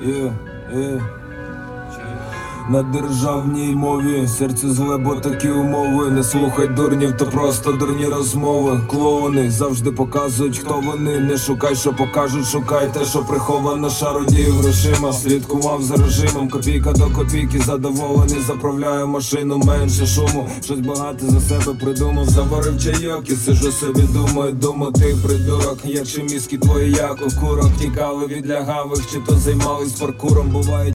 На державній мові серце зле, бо такі умови. Не слухай дурнів, то просто дурні розмови. Клоуни завжди показують, хто вони. Не шукай, що покажуть, шукай те, що приховано шародіїв грошима. Слідкував за режимом, копійка до копійки. Задоволений, заправляю машину, менше шуму. Щось багато за себе придумав, заварив чайок і сижу собі, думаю, ти придурок. Якщо мізки твої як у курок, тікали від лягавих, чи то займались паркуром. Буває